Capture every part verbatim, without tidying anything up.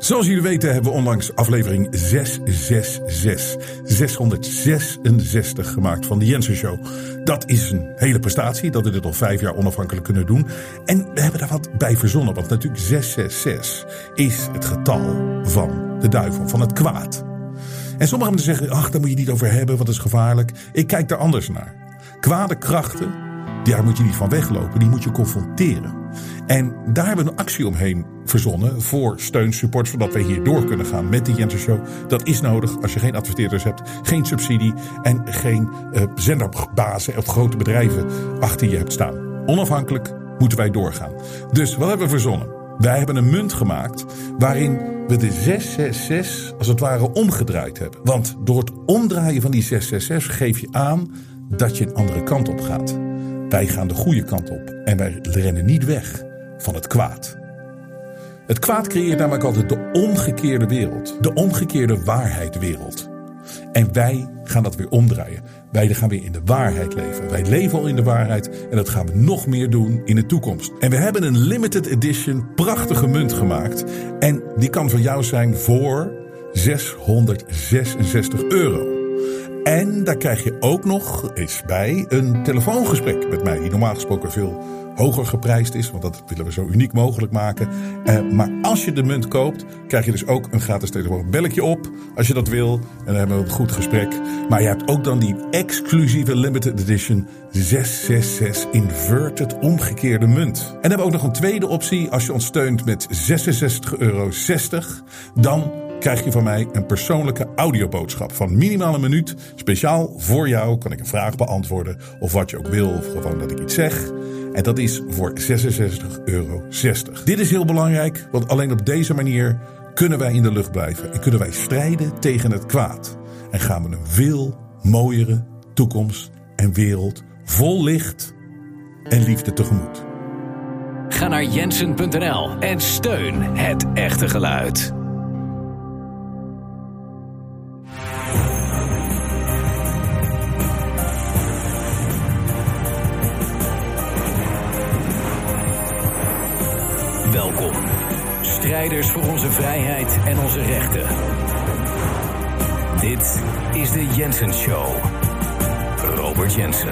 Zoals jullie weten hebben we onlangs aflevering zeshonderdzesenzestig, zeshonderdzesenzestig gemaakt van de Jensen Show. Dat is een hele prestatie, dat we dit al vijf jaar onafhankelijk kunnen doen. En we hebben daar wat bij verzonnen, want natuurlijk zeshonderdzesenzestig is het getal van de duivel, van het kwaad. En sommigen mensen zeggen, ach, daar moet je niet over hebben, want dat is gevaarlijk. Ik kijk daar anders naar. Kwade krachten, daar moet je niet van weglopen, die moet je confronteren. En daar hebben we een actie omheen verzonnen voor steun, support, zodat wij hier door kunnen gaan met de Jensen Show. Dat is nodig als je geen adverteerders hebt, geen subsidie en geen uh, zenderbazen of grote bedrijven achter je hebt staan. Onafhankelijk moeten wij doorgaan. Dus wat hebben we verzonnen? Wij hebben een munt gemaakt waarin we de zeshonderdzesenzestig als het ware omgedraaid hebben. Want door het omdraaien van die zeshonderdzesenzestig geef je aan dat je een andere kant op gaat. Wij gaan de goede kant op en wij rennen niet weg van het kwaad. Het kwaad creëert namelijk altijd de omgekeerde wereld. De omgekeerde waarheidwereld. En wij gaan dat weer omdraaien. Wij gaan weer in de waarheid leven. Wij leven al in de waarheid en dat gaan we nog meer doen in de toekomst. En we hebben een limited edition prachtige munt gemaakt. En die kan van jou zijn voor zeshonderdzesenzestig euro. En daar krijg je ook nog eens bij een telefoongesprek met mij, die normaal gesproken veel hoger geprijsd is, want dat willen we zo uniek mogelijk maken. Uh, maar als je de munt koopt, krijg je dus ook een gratis telefoon. Bel ik je op als je dat wil en dan hebben we een goed gesprek. Maar je hebt ook dan die exclusieve limited edition zeshonderdzesenzestig inverted omgekeerde munt. En dan hebben we ook nog een tweede optie. Als je ons steunt met zesenzestig euro zestig, dan krijg je van mij een persoonlijke audioboodschap van minimaal een minuut. Speciaal voor jou kan ik een vraag beantwoorden of wat je ook wil of gewoon dat ik iets zeg. En dat is voor zesenzestig euro zestig. Dit is heel belangrijk, want alleen op deze manier kunnen wij in de lucht blijven. En kunnen wij strijden tegen het kwaad. En gaan we een veel mooiere toekomst en wereld vol licht en liefde tegemoet. Ga naar jensen punt n l en steun het echte geluid. Welkom, strijders voor onze vrijheid en onze rechten. Dit is de Jensen Show. Robert Jensen.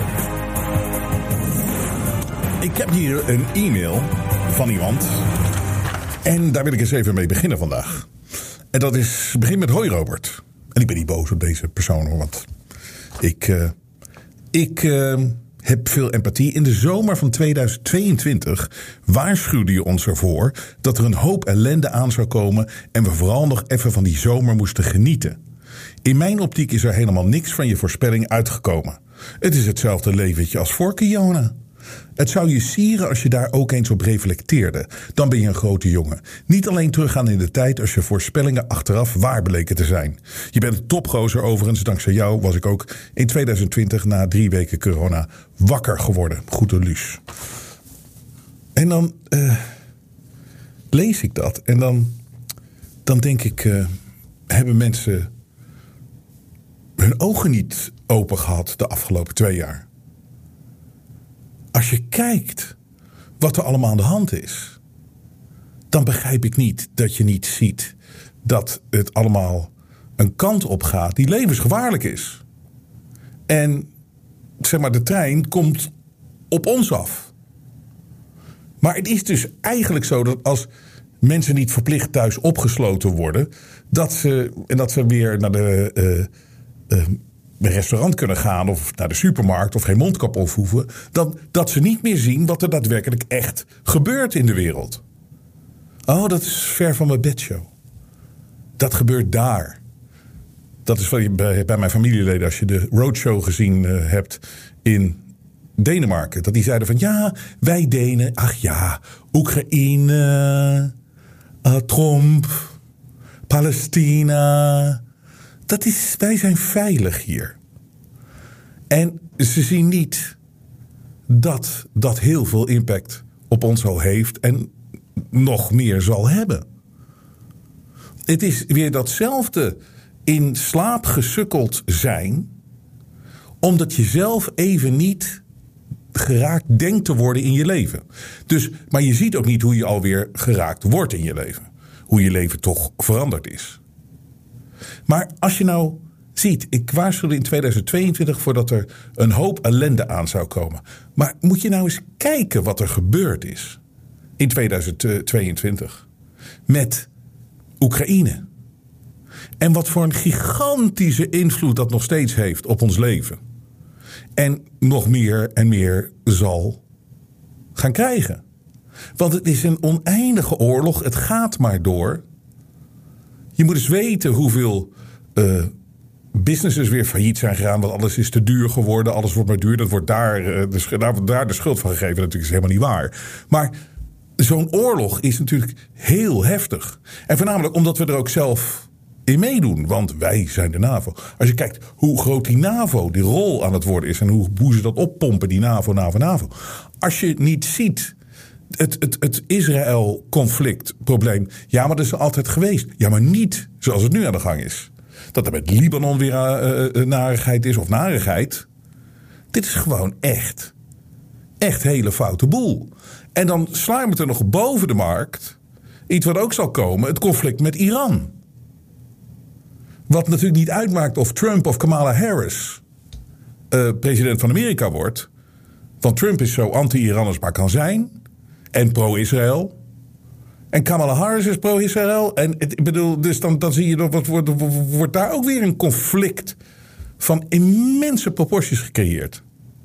Ik heb hier een e-mail van iemand. En daar wil ik eens even mee beginnen vandaag. En dat is, begin met hoi Robert. En ik ben niet boos op deze persoon hoor, want ik, uh, ik uh, heb veel empathie. In de zomer van tweeduizend tweeëntwintig waarschuwde je ons ervoor dat er een hoop ellende aan zou komen en we vooral nog even van die zomer moesten genieten. In mijn optiek is er helemaal niks van je voorspelling uitgekomen. Het is hetzelfde leventje als vorige Jona. Het zou je sieren als je daar ook eens op reflecteerde. Dan ben je een grote jongen. Niet alleen teruggaan in de tijd als je voorspellingen achteraf waar bleken te zijn. Je bent een topgozer overigens. Dankzij jou was ik ook in tweeduizend twintig na drie weken corona wakker geworden. Goed de luus. En dan uh, lees ik dat. En dan, dan denk ik, uh, hebben mensen hun ogen niet open gehad de afgelopen twee jaar? Als je kijkt wat er allemaal aan de hand is, dan begrijp ik niet dat je niet ziet dat het allemaal een kant op gaat die levensgevaarlijk is. En zeg maar, de trein komt op ons af. Maar het is dus eigenlijk zo dat als mensen niet verplicht thuis opgesloten worden, dat ze, en dat ze weer naar de Uh, uh, een restaurant kunnen gaan of naar de supermarkt of geen mondkap op hoeven, dan dat ze niet meer zien wat er daadwerkelijk echt gebeurt in de wereld. Oh, dat is ver van mijn bedshow. Dat gebeurt daar. Dat is bij, bij mijn familieleden, als je de roadshow gezien uh, hebt in Denemarken. Dat die zeiden van ja, wij Denen, ach ja, Oekraïne, uh, Trump, Palestina. Dat is, wij zijn veilig hier. En ze zien niet dat dat heel veel impact op ons al heeft en nog meer zal hebben. Het is weer datzelfde in slaap gesukkeld zijn, omdat je zelf even niet geraakt denkt te worden in je leven. Dus, maar je ziet ook niet hoe je alweer geraakt wordt in je leven. hoe je leven toch veranderd is. Maar als je nou ziet, ik waarschuwde in tweeduizend tweeëntwintig voordat er een hoop ellende aan zou komen. Maar moet je nou eens kijken wat er gebeurd is in tweeduizend tweeëntwintig met Oekraïne. En wat voor een gigantische invloed dat nog steeds heeft op ons leven. En nog meer en meer zal gaan krijgen. Want het is een oneindige oorlog. Het gaat maar door. Je moet eens weten hoeveel uh, businesses weer failliet zijn gegaan. Want alles is te duur geworden. Alles wordt maar duur. Dat wordt daar, uh, de, daar wordt daar de schuld van gegeven. Dat is helemaal niet waar. Maar zo'n oorlog is natuurlijk heel heftig. En voornamelijk omdat we er ook zelf in meedoen. Want wij zijn de NAVO. Als je kijkt hoe groot die NAVO, die rol aan het worden is. En hoe, hoe ze dat oppompen, die NAVO, NAVO, NAVO. Als je niet ziet het, het, het Israël-conflict-probleem. Ja, maar dat is er altijd geweest. Ja, maar niet zoals het nu aan de gang is. Dat er met Libanon weer uh, uh, narigheid is of narigheid. Dit is gewoon echt. Echt hele foute boel. En dan sluimert er nog boven de markt iets wat ook zal komen. Het conflict met Iran. Wat natuurlijk niet uitmaakt of Trump of Kamala Harris uh, president van Amerika wordt. Want Trump is zo anti-Iran als maar kan zijn. En pro-Israël. En Kamala Harris is pro-Israël. En ik bedoel, dus dan, dan zie je dat wat wordt, wordt daar ook weer een conflict van immense proporties gecreëerd.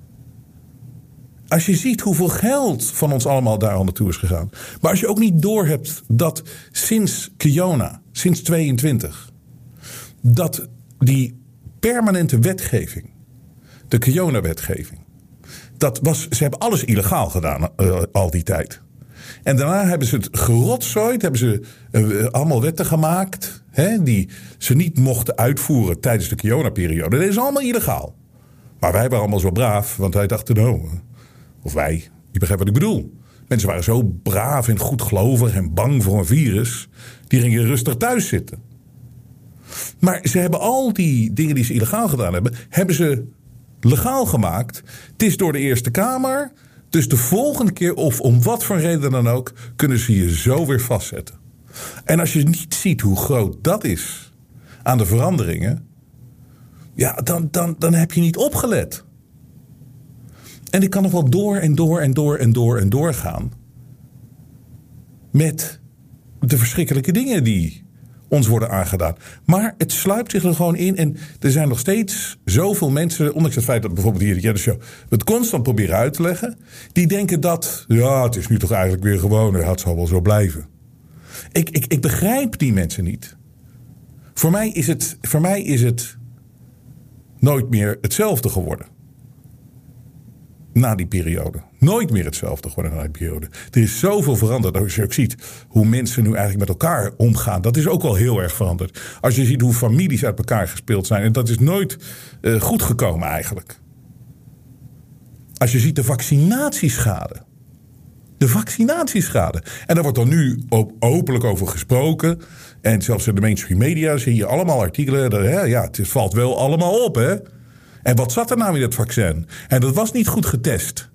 Als je ziet hoeveel geld van ons allemaal daar al naartoe is gegaan. Maar als je ook niet doorhebt dat sinds Kiona, sinds tweeëntwintig... dat die permanente wetgeving, de Kiona-wetgeving, dat was, ze hebben alles illegaal gedaan uh, al die tijd. En daarna hebben ze het gerotzooid, hebben ze uh, allemaal wetten gemaakt, hè, die ze niet mochten uitvoeren tijdens de Kiona-periode. Dat is allemaal illegaal. Maar wij waren allemaal zo braaf, want wij dachten, nou, of wij, je begrijpt wat ik bedoel. Mensen waren zo braaf en goedgelovig en bang voor een virus, die gingen rustig thuis zitten. Maar ze hebben al die dingen die ze illegaal gedaan hebben, hebben ze legaal gemaakt. Het is door de Eerste Kamer. Dus de volgende keer, of om wat voor reden dan ook, kunnen ze je zo weer vastzetten. En als je niet ziet hoe groot dat is aan de veranderingen, ja, dan, dan, dan heb je niet opgelet. En ik kan nog wel door en door en door en door en door gaan met de verschrikkelijke dingen die ons worden aangedaan. Maar het sluipt zich er gewoon in. En er zijn nog steeds zoveel mensen, ondanks het feit dat bijvoorbeeld hier de Jenner Show het constant proberen uit te leggen, die denken dat, ja, het is nu toch eigenlijk weer gewoon, het zal wel zo blijven. Ik, ik, ik begrijp die mensen niet. Voor mij is het, voor mij is het nooit meer hetzelfde geworden. Na die periode. Nooit meer hetzelfde geworden na die periode. Er is zoveel veranderd. Als je ook ziet hoe mensen nu eigenlijk met elkaar omgaan. Dat is ook wel heel erg veranderd. Als je ziet hoe families uit elkaar gespeeld zijn. En dat is nooit uh, goed gekomen eigenlijk. Als je ziet de vaccinatieschade. De vaccinatieschade. En daar wordt dan nu ook openlijk over gesproken. En zelfs in de mainstream media zie je allemaal artikelen. Dat, hè, ja, het valt wel allemaal op, hè. En wat zat er nou in dat vaccin? En dat was niet goed getest.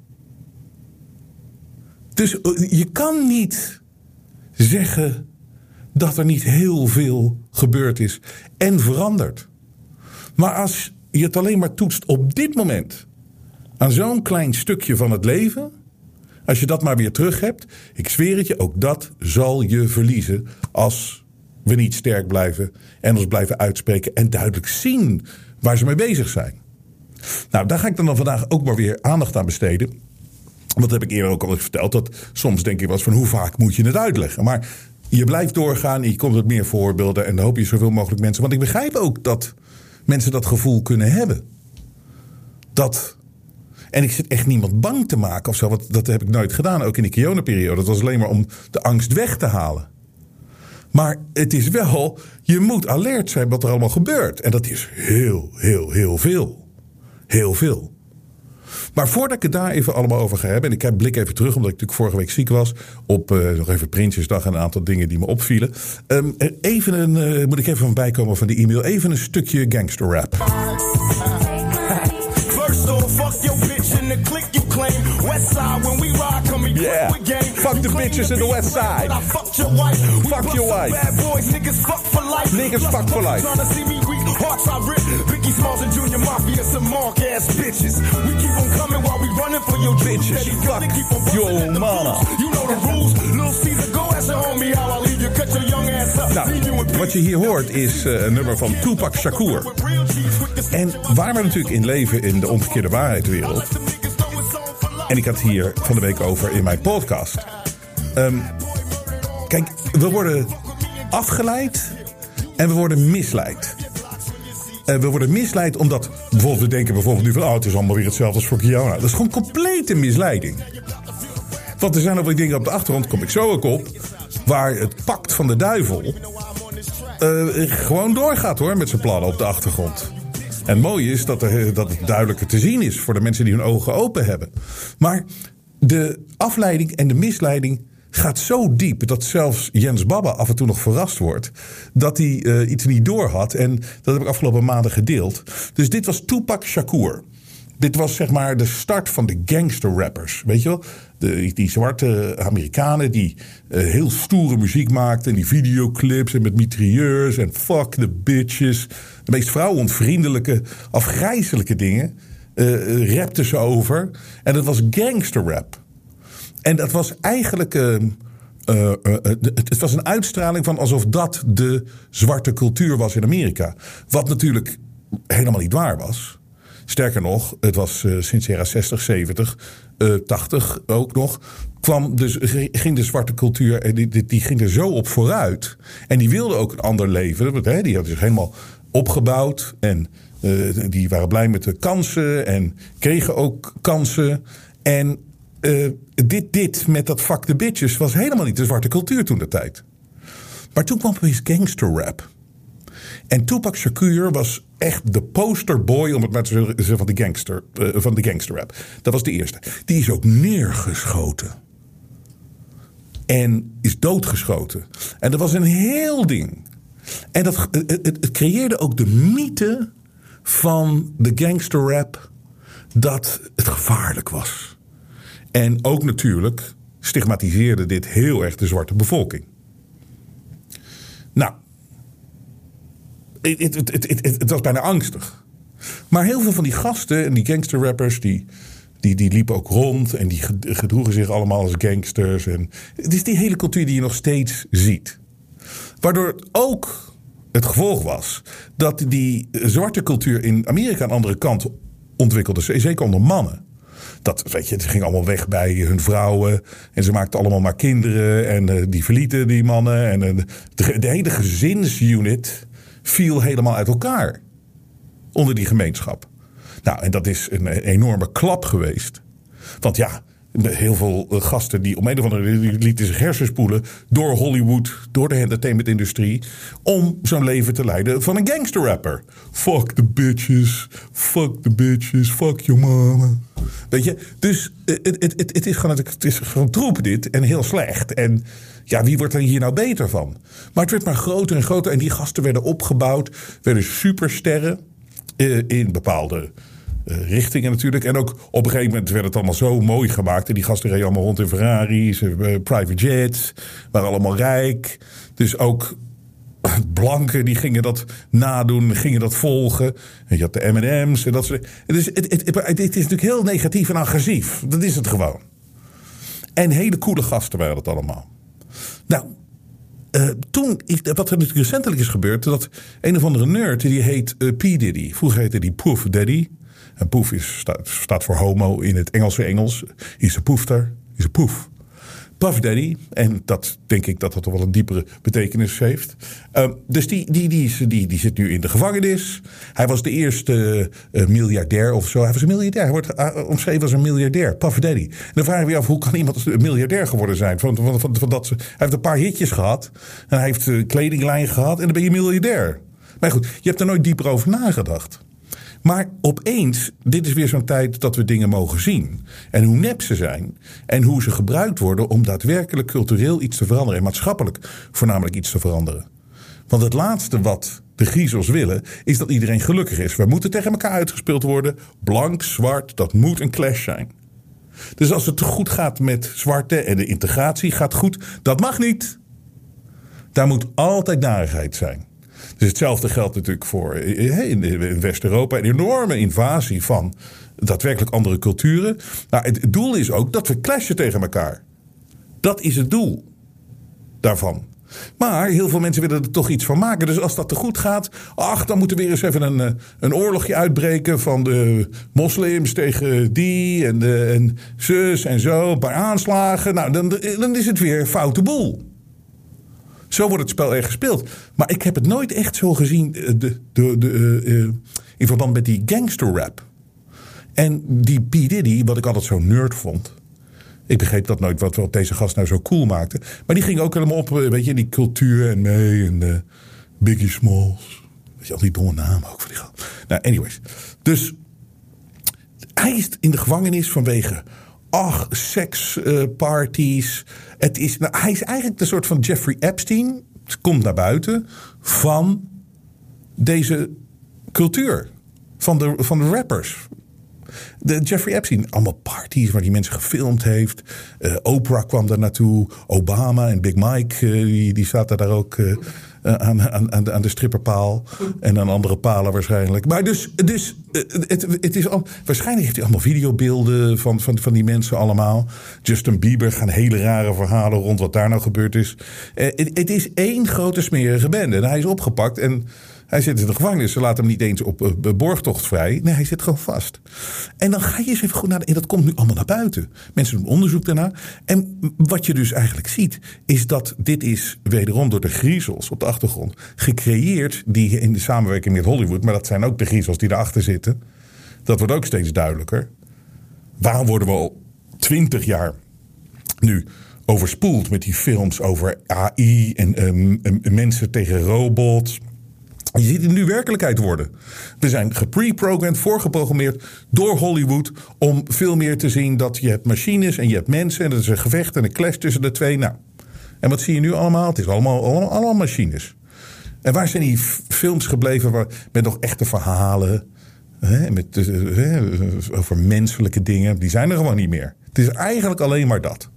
Dus je kan niet zeggen dat er niet heel veel gebeurd is en veranderd. Maar als je het alleen maar toetst op dit moment aan zo'n klein stukje van het leven, als je dat maar weer terug hebt, ik zweer het je, ook dat zal je verliezen als we niet sterk blijven en ons blijven uitspreken en duidelijk zien waar ze mee bezig zijn. Nou, daar ga ik dan, dan vandaag ook maar weer aandacht aan besteden. Want dat heb ik eerder ook al eens verteld. Dat soms denk ik wel eens van hoe vaak moet je het uitleggen. Maar je blijft doorgaan en je komt met meer voorbeelden. En dan hoop je zoveel mogelijk mensen. Want ik begrijp ook dat mensen dat gevoel kunnen hebben. Dat. En ik zit echt niemand bang te maken of zo. Want dat heb ik nooit gedaan. Ook in de Kiona-periode. Dat was alleen maar om de angst weg te halen. Maar het is wel, je moet alert zijn wat er allemaal gebeurt. En dat is heel, heel, heel veel. Heel veel. Maar voordat ik het daar even allemaal over ga hebben, en ik heb blik even terug, omdat ik natuurlijk vorige week ziek was, op uh, nog even Prinsjesdag en een aantal dingen die me opvielen. Um, even een, uh, moet ik even van bijkomen van die e-mail, even een stukje gangster rap. First off, fuck your bitch in the click you claim. Yeah. Fuck the bitches in the west side. Fuck your wife. Fuck your wife. Niggas fuck for life. Niggas fuck for life. Hearts I rip. Biggie Smalls and Junior Mafia, some mark ass bitches. We keep on coming while we running for your bitches. Fuck your mama. You know the rules. Little Caesar, go ask your homie how I leave you. Cut your young ass up. Nou, wat je hier hoort is uh, een nummer van Tupac Shakur. En waar we natuurlijk in leven in de omgekeerde waarheidswereld. En ik had het hier van de week over in mijn podcast. Um, kijk, we worden afgeleid en we worden misleid. Uh, we worden misleid omdat bijvoorbeeld we denken bijvoorbeeld nu van oh, het is allemaal weer hetzelfde als voor Kiona. Dat is gewoon complete misleiding. Want er zijn ook weer dingen op de achtergrond, kom ik zo ook op, waar het pact van de duivel uh, gewoon doorgaat hoor met zijn plannen op de achtergrond. En het mooie is dat, er, dat het duidelijker te zien is voor de mensen die hun ogen open hebben. Maar de afleiding en de misleiding gaat zo diep dat zelfs Jens Baba af en toe nog verrast wordt dat hij uh, iets niet door had. En dat heb ik afgelopen maanden gedeeld. Dus dit was Tupac Shakur. Dit was zeg maar de start van de gangster rappers. Weet je wel? De, die zwarte Amerikanen die uh, heel stoere muziek maakten. En die videoclips en met mitrailleurs en fuck the bitches. De meest vrouwenvriendelijke, afgrijzelijke dingen uh, rapten ze over. En dat was gangster rap. En dat was eigenlijk Uh, uh, uh, het, het was een uitstraling van alsof dat de zwarte cultuur was in Amerika. Wat natuurlijk helemaal niet waar was. Sterker nog, het was uh, sinds de jaren zestig, zeventig, uh, tachtig ook nog. Kwam dus, ging de zwarte cultuur, die, die, die ging er zo op vooruit. En die wilde ook een ander leven. Want, hè, die had zich helemaal opgebouwd. En uh, die waren blij met de kansen. En kregen ook kansen. En uh, dit, dit met dat fuck the bitches was helemaal niet de zwarte cultuur toen de tijd. Maar toen kwam opeens gangster rap. En Tupac Shakur was echt de posterboy, om het maar te zeggen, van de gangster, uh, van de gangsterrap. Dat was de eerste. Die is ook neergeschoten. En is doodgeschoten. En dat was een heel ding. En dat, het, het, het creëerde ook de mythe van de gangsterrap dat het gevaarlijk was. En ook natuurlijk stigmatiseerde dit heel erg de zwarte bevolking. Nou, Het, het, het, het, het was bijna angstig. Maar heel veel van die gasten en die gangsterrappers die, die, die liepen ook rond en die gedroegen zich allemaal als gangsters. En het is die hele cultuur die je nog steeds ziet. Waardoor het ook het gevolg was dat die zwarte cultuur in Amerika een andere kant ontwikkelde. Zeker onder mannen. Dat, weet je, ze gingen allemaal weg bij hun vrouwen. En ze maakten allemaal maar kinderen. En uh, die verlieten die mannen. En uh, de, de hele gezinsunit viel helemaal uit elkaar onder die gemeenschap. Nou, en dat is een enorme klap geweest. Want ja, heel veel gasten die om een of andere reden lieten zich hersenspoelen door Hollywood, door de entertainmentindustrie, om zo'n leven te leiden van een gangsterrapper. Fuck the bitches, fuck the bitches, fuck your mama. Weet je, dus het, het, het, het, is gewoon, het is gewoon troep dit en heel slecht. En ja, wie wordt er hier nou beter van? Maar het werd maar groter en groter. En die gasten werden opgebouwd. Werden supersterren. Uh, in bepaalde uh, richtingen natuurlijk. En ook op een gegeven moment werd het allemaal zo mooi gemaakt. En die gasten reden allemaal rond in Ferraris. Uh, private jets. Waren allemaal rijk. Dus ook blanken die gingen dat nadoen. Gingen dat volgen. En je had de M en M's. En dat soort. Dus het, het, het, het is natuurlijk heel negatief en agressief. Dat is het gewoon. En hele coole gasten waren dat allemaal. Nou, uh, toen, wat er natuurlijk recentelijk is gebeurd, dat een of andere nerd, die heet uh, P. Diddy. Vroeger heette die Puff Daddy. En Puff is, staat, staat voor homo in het Engelse Engels. He's a poofter, he's a poof. Puff Daddy, en dat denk ik dat dat toch wel een diepere betekenis heeft. Uh, dus die, die, die, die, die, die zit nu in de gevangenis. Hij was de eerste uh, miljardair of zo. Hij was een miljardair. Hij wordt uh, omschreven als een miljardair. Puff Daddy. En dan vraag je je af, hoe kan iemand een miljardair geworden zijn? Van, van, van, van dat, hij heeft een paar hitjes gehad. En hij heeft een kledinglijn gehad. En dan ben je miljardair. Maar goed, je hebt er nooit dieper over nagedacht. Maar opeens, dit is weer zo'n tijd dat we dingen mogen zien. En hoe nep ze zijn. En hoe ze gebruikt worden om daadwerkelijk cultureel iets te veranderen. En maatschappelijk voornamelijk iets te veranderen. Want het laatste wat de griezels willen, is dat iedereen gelukkig is. We moeten tegen elkaar uitgespeeld worden. Blank, zwart, dat moet een clash zijn. Dus als het goed gaat met zwarte en de integratie gaat goed, dat mag niet. Daar moet altijd narigheid zijn. Dus hetzelfde geldt natuurlijk voor in West-Europa. Een enorme invasie van daadwerkelijk andere culturen. Nou, het doel is ook dat we clashen tegen elkaar. Dat is het doel daarvan. Maar heel veel mensen willen er toch iets van maken. Dus als dat te goed gaat, ach, dan moet er weer eens even een, een oorlogje uitbreken van de moslims tegen die en, de, en zus en zo. Een paar aanslagen. Nou, dan, dan is het weer een foute boel. Zo wordt het spel erg gespeeld. Maar ik heb het nooit echt zo gezien de, de, de, de, uh, in verband met die gangsterrap. En die P. Diddy, wat ik altijd zo nerd vond. Ik begreep dat nooit wat, wat deze gast nou zo cool maakte. Maar die ging ook helemaal op, weet je, die cultuur en mee. En uh, Biggie Smalls. Weet je, al die domme namen ook van die gast. Nou, anyways. Dus hij is in de gevangenis vanwege... Ach, seksparties. Uh, het is, nou, hij is eigenlijk de soort van Jeffrey Epstein. Het komt naar buiten van deze cultuur. Van de, van de rappers. De Jeffrey Epstein. Allemaal parties waar die mensen gefilmd heeft. Uh, Oprah kwam daar naartoe. Obama en Big Mike. Uh, die, die zaten daar ook uh, aan, aan, aan de stripperpaal. En aan andere palen waarschijnlijk. Maar dus, dus het, het is al, waarschijnlijk heeft hij allemaal videobeelden van, van, van die mensen allemaal. Justin Bieber gaan hele rare verhalen rond wat daar nou gebeurd is. Uh, het, het is één grote smerige bende. En hij is opgepakt en... Hij zit in de gevangenis. Ze laten hem niet eens op uh, borgtocht vrij. Nee, hij zit gewoon vast. En dan ga je eens even goed naar... En dat komt nu allemaal naar buiten. Mensen doen onderzoek daarna. En wat je dus eigenlijk ziet... is dat dit is wederom door de griezels op de achtergrond... gecreëerd die in de samenwerking met Hollywood... maar dat zijn ook de griezels die erachter zitten. Dat wordt ook steeds duidelijker. Waarom worden we al twintig jaar nu... overspoeld met die films over A I... en um, um, mensen tegen robots... Je ziet het nu werkelijkheid worden. We zijn gepreprogrammed, voorgeprogrammeerd door Hollywood... om veel meer te zien dat je hebt machines en je hebt mensen... en er is een gevecht en een clash tussen de twee. Nou, en wat zie je nu allemaal? Het is allemaal, allemaal, allemaal machines. En waar zijn die films gebleven waar, met nog echte verhalen... Hè, met, hè, over menselijke dingen? Die zijn er gewoon niet meer. Het is eigenlijk alleen maar dat.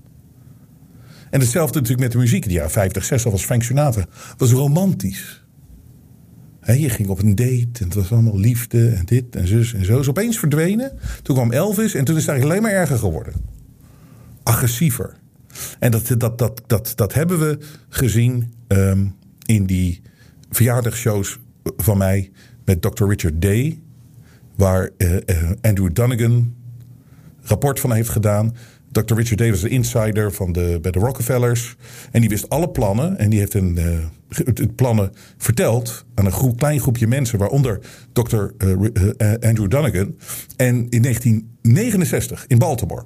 En hetzelfde natuurlijk met de muziek. In de jaren vijftig, zestig was Frank Sinatra. Was romantisch. He, je ging op een date en het was allemaal liefde en dit en zus en zo. Is opeens verdwenen. Toen kwam Elvis en toen is het eigenlijk alleen maar erger geworden. Agressiever. En dat, dat, dat, dat, dat hebben we gezien um, in die verjaardagsshows van mij met dokter Richard Day. Waar uh, uh, Andrew Donegan rapport van heeft gedaan. dokter Richard Day was de insider van de, bij de Rockefellers. En die wist alle plannen. En die heeft een, uh, het plannen verteld aan een groep, klein groepje mensen. Waaronder dokter Uh, uh, Andrew Donegan. En in negentien negenenzestig in Baltimore.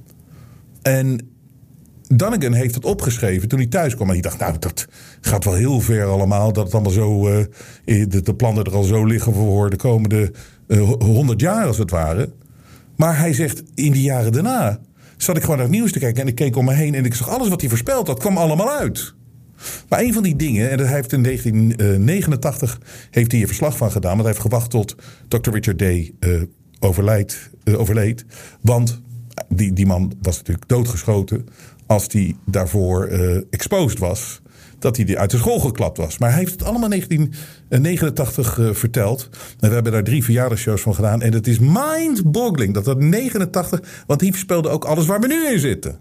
En Donegan heeft het opgeschreven toen hij thuis kwam. En hij dacht, nou, dat gaat wel heel ver allemaal. Dat het allemaal zo, uh, de, de plannen er al zo liggen voor de komende honderd uh, jaar als het ware. Maar hij zegt, in die jaren daarna zat ik gewoon naar het nieuws te kijken. En ik keek om me heen en ik zag alles wat hij voorspeld had, kwam allemaal uit. Maar een van die dingen, en dat hij heeft in negentien negenentachtig heeft hij hier verslag van gedaan. Want hij heeft gewacht tot dokter Richard Day uh, overlijdt, uh, overleed. Want die, die man was natuurlijk doodgeschoten als hij daarvoor uh, exposed was. Dat hij uit de school geklapt was. Maar hij heeft het allemaal in negentien negenentachtig uh, verteld. En we hebben daar drie verjaardagsshows van gedaan. En het is mind-boggling dat dat negenentachtig... Want die voorspelde ook alles waar we nu in zitten.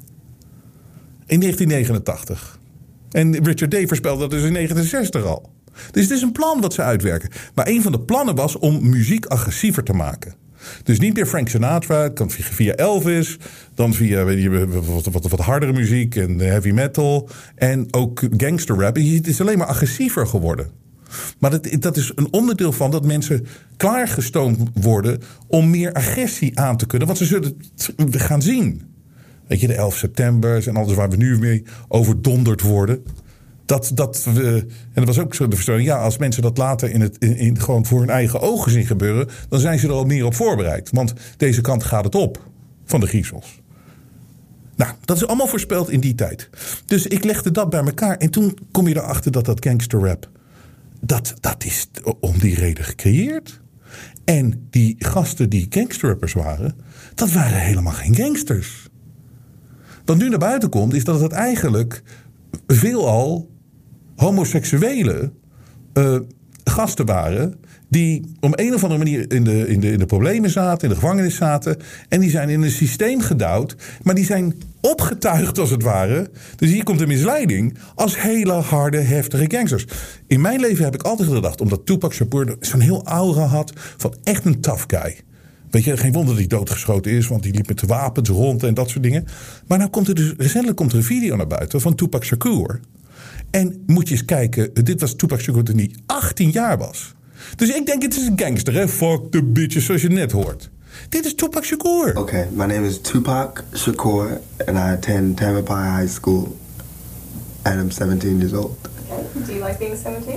In negentien negenentachtig. En Richard Day voorspelde dat dus in negentien zestig al. Dus het is een plan wat ze uitwerken. Maar een van de plannen was om muziek agressiever te maken. Dus niet meer Frank Sinatra, het kan via Elvis, dan via weet je, wat, wat, wat hardere muziek en heavy metal en ook gangsterrap. Het is alleen maar agressiever geworden. Maar dat, dat is een onderdeel van dat mensen klaargestoomd worden om meer agressie aan te kunnen. Want ze zullen het gaan zien. Weet je, de elf september en alles waar we nu mee overdonderd worden. Dat, dat we, en dat was ook zo de verstelling. Ja, als mensen dat later in het, in, in, gewoon voor hun eigen ogen zien gebeuren, dan zijn ze er al meer op voorbereid. Want deze kant gaat het op van de griezels. Nou, dat is allemaal voorspeld in die tijd. Dus ik legde dat bij elkaar. En toen kom je erachter dat dat gangsterrap, dat, dat is om die reden gecreëerd. En die gasten die gangsterrappers waren, Dat waren helemaal geen gangsters. Wat nu naar buiten komt, is dat het eigenlijk veelal homoseksuele uh, gasten waren die om een of andere manier in de, in, de, in de problemen zaten, in de gevangenis zaten. En die zijn in een systeem gedouwd, maar die zijn opgetuigd als het ware. Dus hier komt de misleiding als hele harde, heftige gangsters. In mijn leven heb ik altijd gedacht, omdat Tupac Shakur zo'n heel aura had van echt een tough guy. Weet je, geen wonder dat hij doodgeschoten is, want die liep met de wapens rond en dat soort dingen. Maar nou komt er dus, recentelijk komt er een video naar buiten van Tupac Shakur. En moet je eens kijken, dit was Tupac Shakur toen hij achttien jaar was. Dus ik denk, het is een gangster, hè? Fuck the bitches, zoals je net hoort. Dit is Tupac Shakur. Okay, my name is Tupac Shakur, and I attend Tamalpais High School, and I'm seventeen years old. Okay. Do you like being seventeen?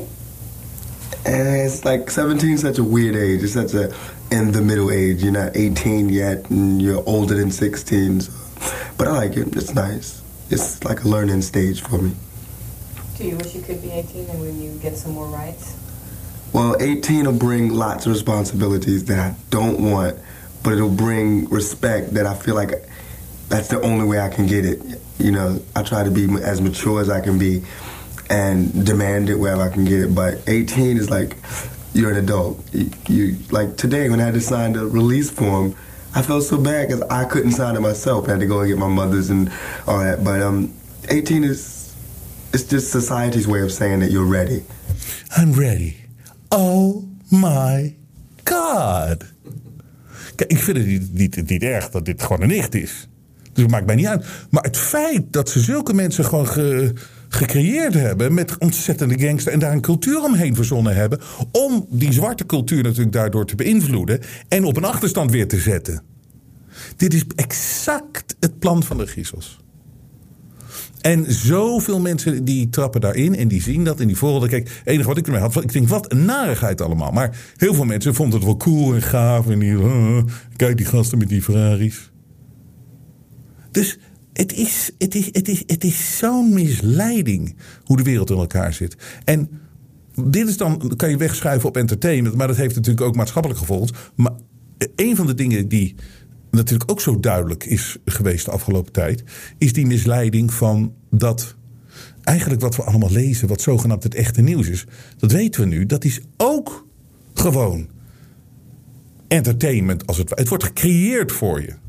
And it's like seventeen is such a weird age. It's such a in the middle age. You're not eighteen yet, and you're older than sixteen. So. But I like it. It's nice. It's like a learning stage for me. Do you wish you could be eighteen and when you get some more rights? Well, eighteen will bring lots of responsibilities that I don't want, but it'll bring respect that I feel like that's the only way I can get it. You know, I try to be as mature as I can be and demand it wherever I can get it. But eighteen is like, you're an adult. You, you like today when I had to sign the release form, I felt so bad because I couldn't sign it myself. I had to go and get my mother's and all that. But um, eighteen is, it's just society's way of saying that you're ready. I'm ready. Oh my god. Kijk, ik vind het niet, niet, niet erg dat dit gewoon een nicht is. Dus het maakt mij niet uit. Maar het feit dat ze zulke mensen gewoon ge, gecreëerd hebben met ontzettende gangster en daar een cultuur omheen verzonnen hebben, om die zwarte cultuur natuurlijk daardoor te beïnvloeden en op een achterstand weer te zetten. Dit is exact het plan van de griezels. En zoveel mensen die trappen daarin en die zien dat en die volgen. Kijk, het enige wat ik ermee had, ik denk, wat een narigheid allemaal. Maar heel veel mensen vonden het wel cool en gaaf. En die, uh, kijk die gasten met die Ferraris. Dus het is, het is, het is, het is zo'n misleiding hoe de wereld in elkaar zit. En dit is dan, kan je wegschuiven op entertainment. Maar dat heeft natuurlijk ook maatschappelijk gevolgen. Maar een van de dingen die natuurlijk ook zo duidelijk is geweest de afgelopen tijd, is die misleiding van dat eigenlijk wat we allemaal lezen, wat zogenaamd het echte nieuws is, dat weten we nu, dat is ook gewoon entertainment als het ware. Het wordt gecreëerd voor je.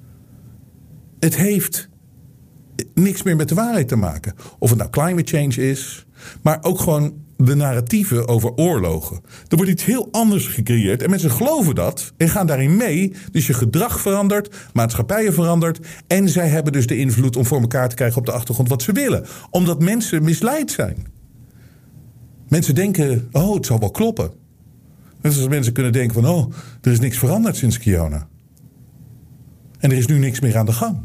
Het heeft niks meer met de waarheid te maken. Of het nou climate change is, maar ook gewoon de narratieven over oorlogen. Er wordt iets heel anders gecreëerd en mensen geloven dat en gaan daarin mee. Dus je gedrag verandert, maatschappijen verandert en zij hebben dus de invloed om voor elkaar te krijgen op de achtergrond wat ze willen. Omdat mensen misleid zijn. Mensen denken, oh, het zal wel kloppen. Net zoals mensen kunnen denken van, oh, er is niks veranderd sinds Kiona. En er is nu niks meer aan de gang.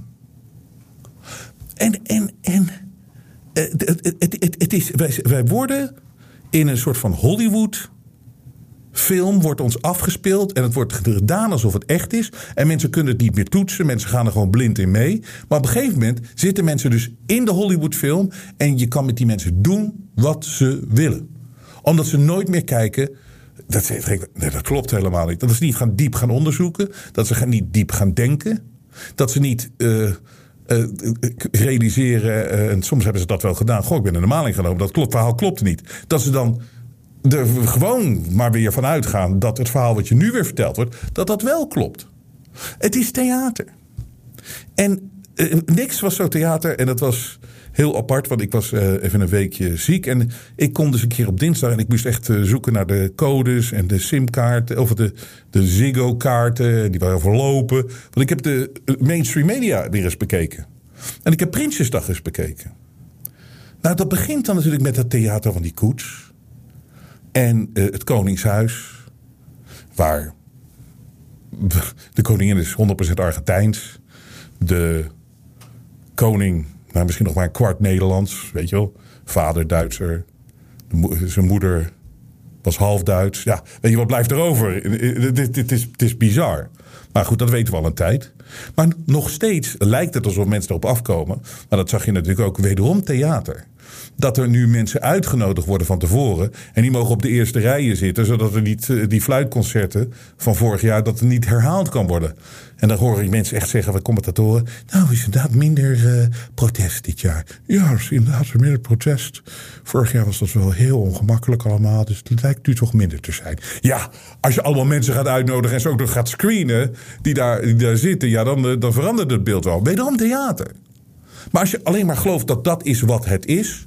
En, en, en het, het, het, het, het is, wij, wij worden in een soort van Hollywood film wordt ons afgespeeld en het wordt gedaan alsof het echt is. En mensen kunnen het niet meer toetsen. Mensen gaan er gewoon blind in mee. Maar op een gegeven moment zitten mensen dus in de Hollywood film en je kan met die mensen doen wat ze willen. Omdat ze nooit meer kijken. Dat, nee, dat klopt helemaal niet. Dat ze niet gaan diep gaan onderzoeken. Dat ze gaan niet diep gaan denken. Dat ze niet Uh, Uh, realiseren, uh, en soms hebben ze dat wel gedaan. Goh, ik ben in de maling genomen, dat klopt, verhaal klopt niet. Dat ze dan er gewoon maar weer van uitgaan dat het verhaal wat je nu weer verteld wordt, dat dat wel klopt. Het is theater. En uh, niks was zo theater en dat was heel apart, want ik was uh, even een weekje ziek en ik kon dus een keer op dinsdag en ik moest echt uh, zoeken naar de codes en de simkaarten of de, de Ziggo-kaarten, die waren verlopen. Want ik heb de mainstream media weer eens bekeken. En ik heb Prinsjesdag eens bekeken. Nou, dat begint dan natuurlijk met het theater van die koets en uh, het Koningshuis, waar de koningin is honderd procent Argentijns, de koning, nou, misschien nog maar een kwart Nederlands, weet je wel. Vader Duitser, mo- zijn moeder was half Duits. Ja, weet je, wat blijft er over? Het, het, is, het is bizar. Maar goed, dat weten we al een tijd. Maar nog steeds lijkt het alsof mensen erop afkomen. Maar dat zag je natuurlijk ook wederom theater. dat er nu mensen uitgenodigd worden van tevoren. En die mogen op de eerste rijen zitten. Zodat er niet uh, die fluitconcerten van vorig jaar, dat er niet herhaald kan worden. En dan hoor ik mensen echt zeggen van commentatoren. Nou, is inderdaad minder uh, protest dit jaar. Ja, is inderdaad minder protest. Vorig jaar was dat wel heel ongemakkelijk allemaal. Dus het lijkt nu toch minder te zijn. Ja, als je allemaal mensen gaat uitnodigen en ze ook nog gaat screenen die daar, die daar zitten. Ja, dan, dan verandert het beeld wel. Wederom theater. Maar als je alleen maar gelooft dat dat is wat het is.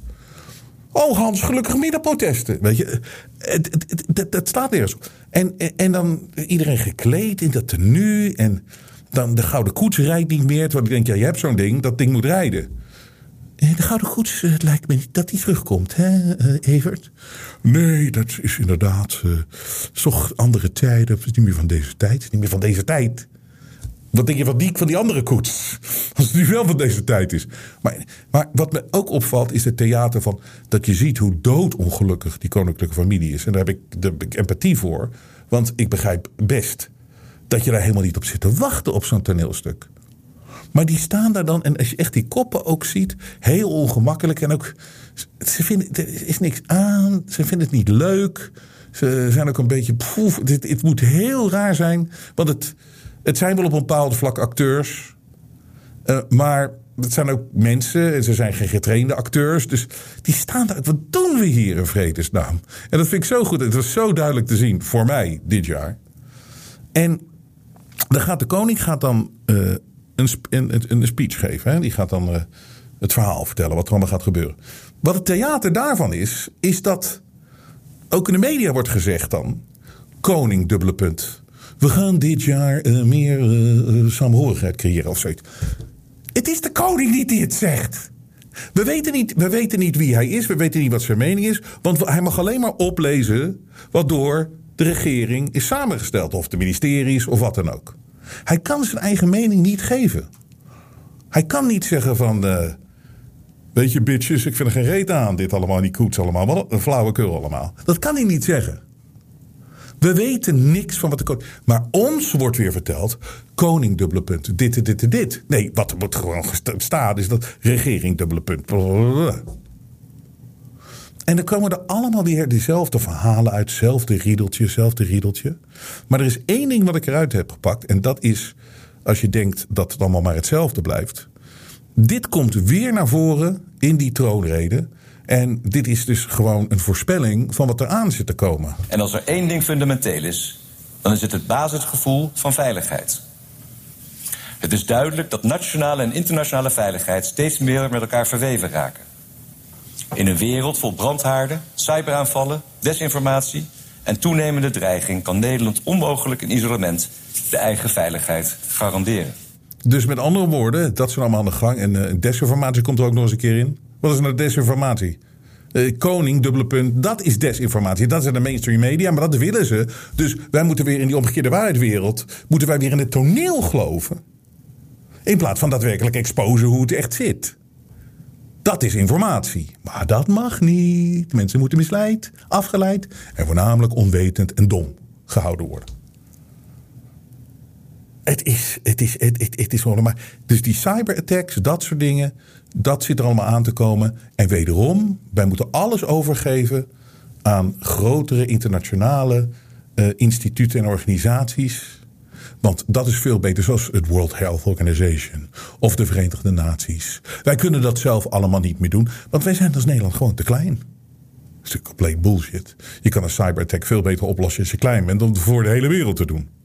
Oh Hans, gelukkig minder protesten. Weet je, het, het, het, het staat nergens op. En, en, en dan iedereen gekleed in dat tenue. En dan de Gouden Koets rijdt niet meer. Terwijl ik denk, ja, je hebt zo'n ding, dat ding moet rijden. En de Gouden Koets, het lijkt me niet dat die terugkomt, hè, Evert? Nee, dat is inderdaad uh, is toch andere tijden. Het is niet meer van deze tijd. Niet meer van deze tijd. Wat denk je van die, van die andere koets? Als het nu wel van deze tijd is. Maar, maar wat me ook opvalt is het theater van dat je ziet hoe doodongelukkig die koninklijke familie is. En daar heb ik, daar heb ik empathie voor. Want ik begrijp best dat je daar helemaal niet op zit te wachten op zo'n toneelstuk. Maar die staan daar dan en als je echt die koppen ook ziet, heel ongemakkelijk. En ook, ze vinden, er is niks aan. Ze vinden het niet leuk. Ze zijn ook een beetje, poef, het, het moet heel raar zijn. Want het... Het zijn wel op een bepaald vlak acteurs. Uh, maar het zijn ook mensen. En ze zijn geen getrainde acteurs. Dus die staan daar. Wat doen we hier in vredesnaam? En dat vind ik zo goed. Het was zo duidelijk te zien. Voor mij dit jaar. En dan gaat de koning gaat dan uh, een, een, een speech geven. Hè? Die gaat dan uh, het verhaal vertellen. Wat er allemaal gaat gebeuren. Wat het theater daarvan is. Is dat ook in de media wordt gezegd dan. Koning, dubbele punt. We gaan dit jaar uh, meer uh, saamhorigheid creëren of zoiets. Het is de koning niet die het zegt. We weten niet, we weten niet wie hij is. We weten niet wat zijn mening is. Want hij mag alleen maar oplezen wat door de regering is samengesteld. Of de ministeries of wat dan ook. Hij kan zijn eigen mening niet geven. Hij kan niet zeggen van... Uh, weet je bitches, ik vind er geen reet aan. Dit allemaal, die koets allemaal. Wat een flauwekul allemaal. Dat kan hij niet zeggen. We weten niks van wat de koning... Maar ons wordt weer verteld... koning, dubbele punt, dit, dit, dit, dit. Nee, wat er wordt gewoon staat is dat regering, dubbele punt. En dan komen er allemaal weer dezelfde verhalen uit. Zelfde riedeltje, zelfde riedeltje. Maar er is één ding wat ik eruit heb gepakt. En dat is, als je denkt dat het allemaal maar hetzelfde blijft. Dit komt weer naar voren in die troonrede... En dit is dus gewoon een voorspelling van wat er aan zit te komen. En als er één ding fundamenteel is, dan is het het basisgevoel van veiligheid. Het is duidelijk dat nationale en internationale veiligheid steeds meer met elkaar verweven raken. In een wereld vol brandhaarden, cyberaanvallen, desinformatie en toenemende dreiging kan Nederland onmogelijk in isolement de eigen veiligheid garanderen. Dus met andere woorden, dat zijn allemaal aan de gang. En uh, desinformatie komt er ook nog eens een keer in. Wat is nou desinformatie? Uh, koning, dubbele punt, dat is desinformatie. Dat zijn de mainstream media, maar dat willen ze. Dus wij moeten weer in die omgekeerde waarheidswereld... moeten wij weer in het toneel geloven. In plaats van daadwerkelijk exposen hoe het echt zit. Dat is informatie. Maar dat mag niet. Mensen moeten misleid, afgeleid... en voornamelijk onwetend en dom gehouden worden. Het is, het is, het, het, het is gewoon maar. Dus die cyberattacks, dat soort dingen, dat zit er allemaal aan te komen. En wederom, wij moeten alles overgeven aan grotere internationale uh, instituten en organisaties. Want dat is veel beter, zoals het World Health Organization of de Verenigde Naties. Wij kunnen dat zelf allemaal niet meer doen, want wij zijn als Nederland gewoon te klein. Dat is natuurlijk compleet bullshit. Je kan een cyberattack veel beter oplossen als je klein bent, om het voor de hele wereld te doen.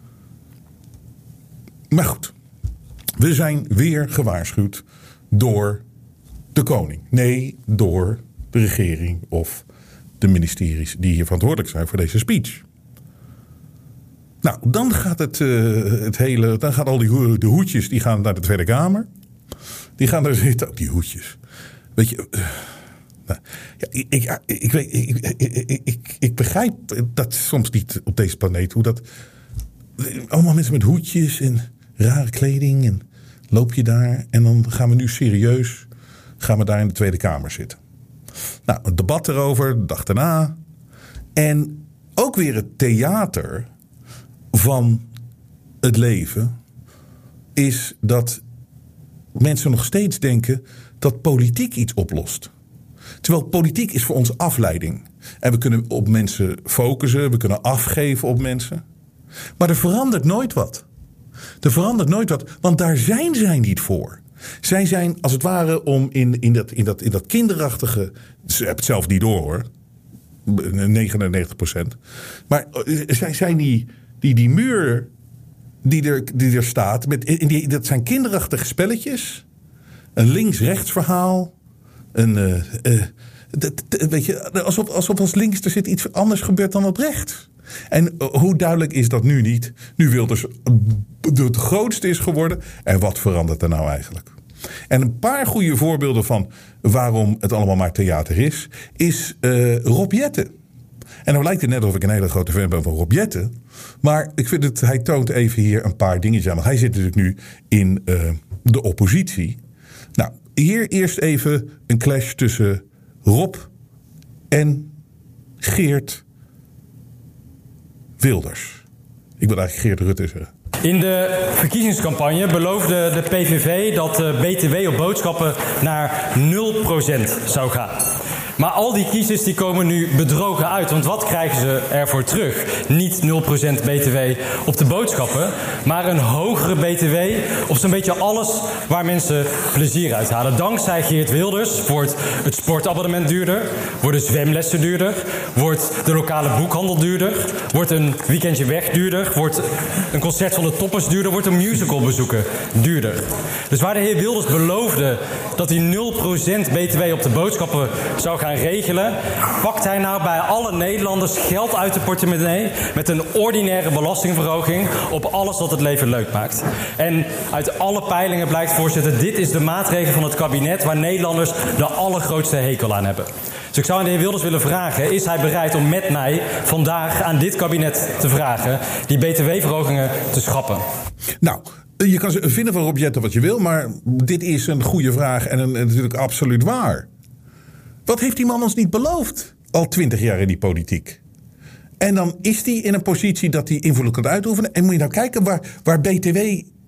Maar goed, we zijn weer gewaarschuwd door de koning. Nee, door de regering of de ministeries die hier verantwoordelijk zijn voor deze speech. Nou, dan gaat het, uh, het hele, dan gaan al die ho- de hoedjes, die gaan naar de Tweede Kamer. Die gaan daar zitten, ook die hoedjes. Weet je, uh, nou, ja, ik, ik, ik, weet, ik, ik, ik, ik begrijp dat soms niet op deze planeet, hoe dat, allemaal mensen met hoedjes en rare kleding en loop je daar en dan gaan we nu serieus, gaan we daar in de Tweede Kamer zitten. Nou, een debat erover, de dag daarna. En ook weer het theater van het leven is dat mensen nog steeds denken dat politiek iets oplost. Terwijl politiek is voor ons afleiding. En we kunnen op mensen focussen, we kunnen afgeven op mensen. Maar er verandert nooit wat. Er verandert nooit wat, want daar zijn zij niet voor. Zij zijn als het ware om in, in, dat, in, dat, in dat kinderachtige... Ze hebben het zelf niet door hoor. negenennegentig procent. Maar zij zijn die, die, die muur die er, die er staat. Met, die, dat zijn kinderachtige spelletjes. Een links-rechts verhaal. Een, uh, uh, dat, dat, weet je, alsof, alsof als links er zit iets anders gebeurt dan op rechts. En uh, hoe duidelijk is dat nu niet? Nu Wilders het grootste is geworden. En wat verandert er nou eigenlijk? En een paar goede voorbeelden van waarom het allemaal maar theater is, is uh, Rob Jetten. En nou lijkt het net alsof ik een hele grote fan ben van Rob Jetten. Maar ik vind het, hij toont even hier een paar dingetjes aan. Want hij zit natuurlijk nu in uh, de oppositie. Nou, hier eerst even een clash tussen Rob en Geert Wilders. Ik wil eigenlijk Geert Rutte zeggen. In de verkiezingscampagne beloofde de P V V dat de B T W op boodschappen naar nul procent zou gaan. Maar al die kiezers die komen nu bedrogen uit. Want wat krijgen ze ervoor terug? Niet nul procent B T W op de boodschappen, maar een hogere B T W op zo'n beetje alles waar mensen plezier uit halen. Dankzij Geert Wilders wordt het sportabonnement duurder, worden zwemlessen duurder, wordt de lokale boekhandel duurder, wordt een weekendje weg duurder, wordt een concert van de Toppers duurder, wordt een musicalbezoeken duurder. Dus waar de heer Wilders beloofde dat hij nul procent B T W op de boodschappen zou gaan regelen, pakt hij nou bij alle Nederlanders geld uit de portemonnee met een ordinaire belastingverhoging op alles wat het leven leuk maakt. En uit alle peilingen blijkt, voorzitter, dit is de maatregel van het kabinet waar Nederlanders de allergrootste hekel aan hebben. Dus ik zou aan de heer Wilders willen vragen, is hij bereid om met mij vandaag aan dit kabinet te vragen die B T W-verhogingen te schrappen? Nou, je kan vinden van Rob Jetten wat je wil, maar dit is een goede vraag en, een, en natuurlijk absoluut waar. Wat heeft die man ons niet beloofd? Al twintig jaar in die politiek. En dan is hij in een positie dat hij invloed kan uitoefenen. En moet je nou kijken waar, waar B T W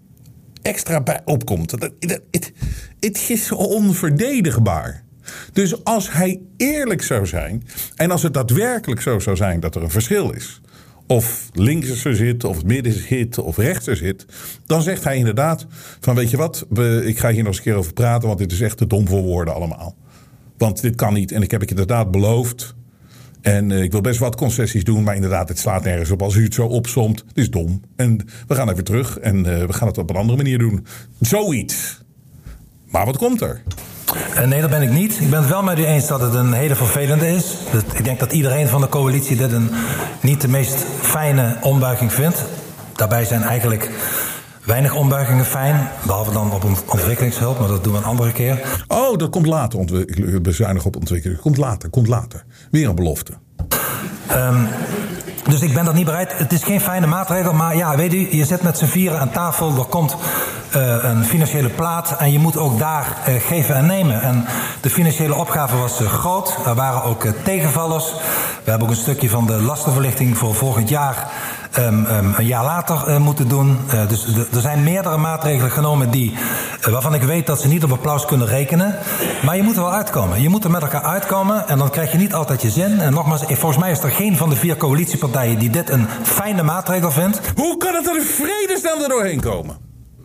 extra bij opkomt. Het, het, het is onverdedigbaar. Dus als hij eerlijk zou zijn, en als het daadwerkelijk zo zou zijn dat er een verschil is, of links er zit, of het midden zit, of rechts er zit, dan zegt hij inderdaad van weet je wat, we, ik ga hier nog eens een keer over praten, want dit is echt te dom voor woorden allemaal. Want dit kan niet en ik heb het inderdaad beloofd. En uh, ik wil best wat concessies doen, maar inderdaad, het slaat nergens op als u het zo opsomt. Het is dom. En we gaan even terug en uh, we gaan het op een andere manier doen. Zoiets. Maar wat komt er? Uh, nee, dat ben ik niet. Ik ben het wel met u eens dat het een hele vervelende is. Dat, ik denk dat iedereen van de coalitie dit een niet de meest fijne ombuiging vindt. Daarbij zijn eigenlijk weinig ombuigingen fijn, behalve dan op ontwikkelingshulp, maar dat doen we een andere keer. Oh, dat komt later, ontwik- bezuinig op ontwikkeling. Komt later, komt later. Weer een belofte. Um, dus ik ben dat niet bereid. Het is geen fijne maatregel, maar ja, weet u, je zit met z'n vieren aan tafel, er komt uh, een financiële plaat en je moet ook daar uh, geven en nemen. En de financiële opgave was uh, groot, er waren ook uh, tegenvallers. We hebben ook een stukje van de lastenverlichting voor volgend jaar Um, um, een jaar later uh, moeten doen. Uh, dus de, er zijn meerdere maatregelen genomen die, uh, waarvan ik weet dat ze niet op applaus kunnen rekenen. Maar je moet er wel uitkomen. Je moet er met elkaar uitkomen en dan krijg je niet altijd je zin. En nogmaals, volgens mij is er geen van de vier coalitiepartijen die dit een fijne maatregel vindt. Hoe kan het er in vredesnaam er doorheen komen?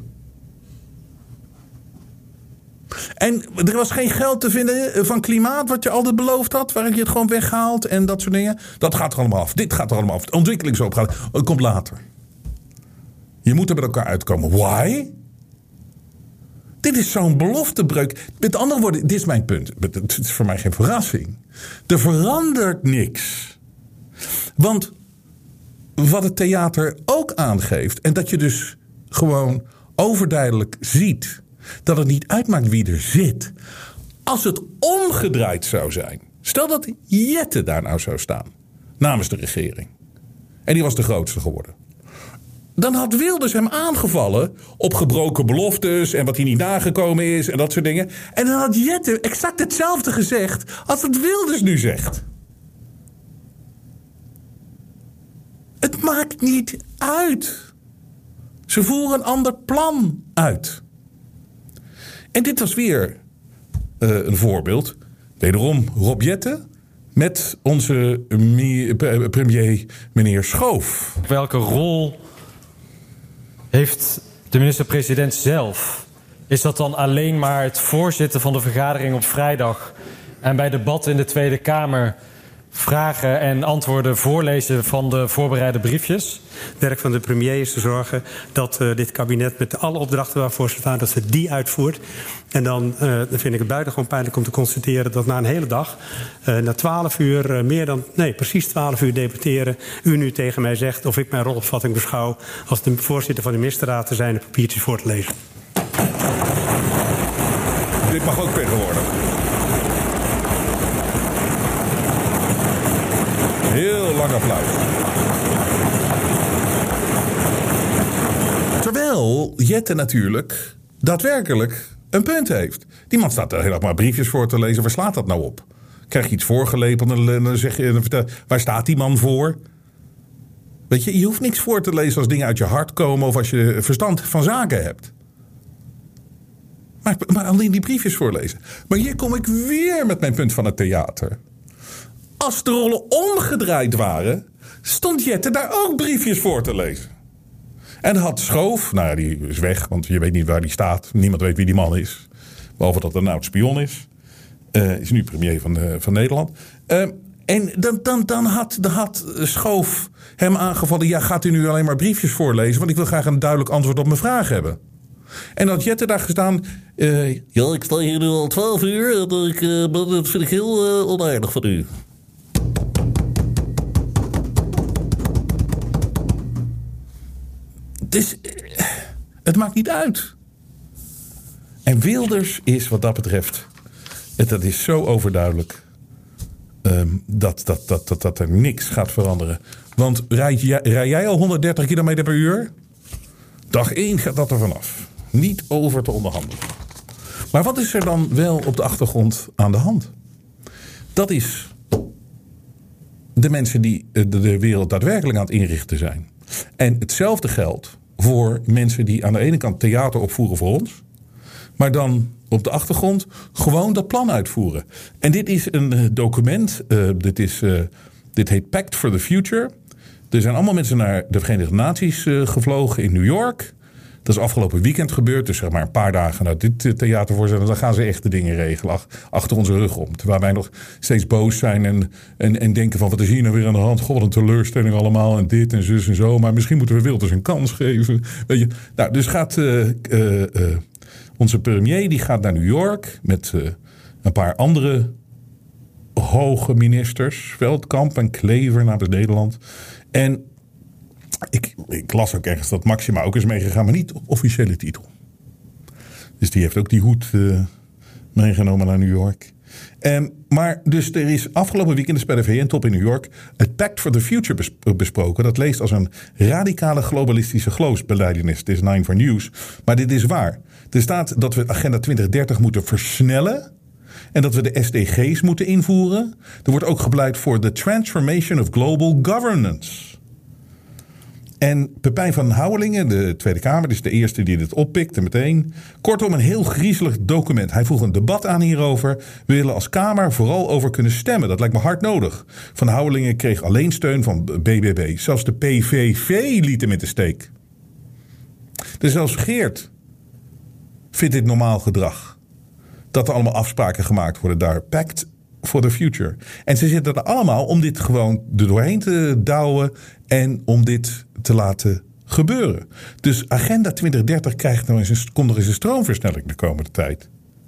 En er was geen geld te vinden van klimaat, wat je altijd beloofd had, waar je het gewoon weghaalt en dat soort dingen. Dat gaat er allemaal af. Dit gaat er allemaal af. Ontwikkelingsopgave. Het komt later. Je moet er met elkaar uitkomen. Why? Dit is zo'n beloftebreuk. Met andere woorden, dit is mijn punt. Het is voor mij geen verrassing. Er verandert niks. Want wat het theater ook aangeeft, en dat je dus gewoon overduidelijk ziet dat het niet uitmaakt wie er zit. Als het omgedraaid zou zijn. Stel dat Jetten daar nou zou staan. Namens de regering. En die was de grootste geworden. Dan had Wilders hem aangevallen op gebroken beloftes en wat hij niet nagekomen is en dat soort dingen. En dan had Jetten exact hetzelfde gezegd als wat Wilders nu zegt. Het maakt niet uit. Ze voeren een ander plan uit. En dit was weer uh, een voorbeeld. Wederom Rob Jetten met onze premier meneer Schoof. Welke rol heeft de minister-president zelf? Is dat dan alleen maar het voorzitten van de vergadering op vrijdag en bij debat in de Tweede Kamer vragen en antwoorden voorlezen van de voorbereide briefjes? Het werk van de premier is te zorgen dat uh, dit kabinet met alle opdrachten waarvoor ze staan, dat ze die uitvoert. En dan, uh, dan vind ik het buitengewoon pijnlijk om te constateren dat na een hele dag, uh, na twaalf uur, uh, meer dan, nee, precies twaalf uur debatteren, u nu tegen mij zegt of ik mijn rolopvatting beschouw als de voorzitter van de ministerraad te zijn en papiertjes voor te lezen. Dit mag ook tegenwoordig. Heel lang applaus. Terwijl Jetten natuurlijk daadwerkelijk een punt heeft. Die man staat er heel erg maar briefjes voor te lezen. Waar slaat dat nou op? Krijg je iets voorgelepeld en dan zeg je, dan vertel, waar staat die man voor? Weet je, je hoeft niks voor te lezen als dingen uit je hart komen of als je verstand van zaken hebt. Maar, maar alleen die briefjes voorlezen. Maar hier kom ik weer met mijn punt van het theater. Als de rollen omgedraaid waren, stond Jetten daar ook briefjes voor te lezen. En had Schoof, nou ja, die is weg, want je weet niet waar die staat. Niemand weet wie die man is. Behalve dat het een oud spion is. Uh, is nu premier van, uh, van Nederland. Uh, en dan, dan, dan, had, dan had Schoof hem aangevallen. Ja, gaat u nu alleen maar briefjes voorlezen? Want ik wil graag een duidelijk antwoord op mijn vraag hebben. En had Jetten daar gestaan. Uh, ja, ik sta hier nu al twaalf uur. En ik, uh, dat vind ik heel uh, onaardig van u. Dus het maakt niet uit. En Wilders is wat dat betreft, dat is zo overduidelijk, um, dat, dat, dat, dat, dat er niks gaat veranderen. Want rij jij, rij jij al honderddertig kilometer per uur? Dag één gaat dat er vanaf. Niet over te onderhandelen. Maar wat is er dan wel op de achtergrond aan de hand? Dat is de mensen die de wereld daadwerkelijk aan het inrichten zijn. En hetzelfde geldt voor mensen die aan de ene kant theater opvoeren voor ons, maar dan op de achtergrond gewoon dat plan uitvoeren. En dit is een document, uh, dit, is, uh, dit heet Pact for the Future. Er zijn allemaal mensen naar de Verenigde Naties uh, gevlogen in New York. Dat is afgelopen weekend gebeurd, dus zeg maar een paar dagen na dit theatervoorzitter. Dan gaan ze echt de dingen regelen achter onze rug om. Terwijl wij nog steeds boos zijn en, en, en denken van wat is hier nou weer aan de hand? God, wat een teleurstelling allemaal en dit en zus en zo. Maar misschien moeten we Wilders een kans geven. Weet je? Nou, dus gaat uh, uh, uh, onze premier die gaat naar New York met uh, een paar andere hoge ministers. Veldkamp en Klever namens Nederland. En Ik, ik las ook ergens dat Maxima ook is meegegaan, maar niet op officiële titel. Dus die heeft ook die hoed uh, meegenomen naar New York. Um, maar dus er is afgelopen weekend is bij de V N-top in New York het Pact for the Future bes- besproken. Dat leest als een radicale globalistische geloofsbelijdenis. Het is Nine for News. Maar dit is waar. Er staat dat we Agenda twintig dertig moeten versnellen. En dat we de S D G's moeten invoeren. Er wordt ook gepleit voor the transformation of global governance. En Pepijn van Houwelingen, de Tweede Kamer, is de eerste die dit oppikte meteen. Kortom, een heel griezelig document. Hij vroeg een debat aan hierover. We willen als Kamer vooral over kunnen stemmen. Dat lijkt me hard nodig. Van Houwelingen kreeg alleen steun van B B B. Zelfs de P V V liet hem in de steek. Dus zelfs Geert vindt dit normaal gedrag. Dat er allemaal afspraken gemaakt worden daar. Pact for the Future. En ze zitten er allemaal om dit gewoon er doorheen te douwen en om dit te laten gebeuren. Dus Agenda twintig dertig krijgt nog eens een, komt nog eens een stroomversnelling de komende tijd.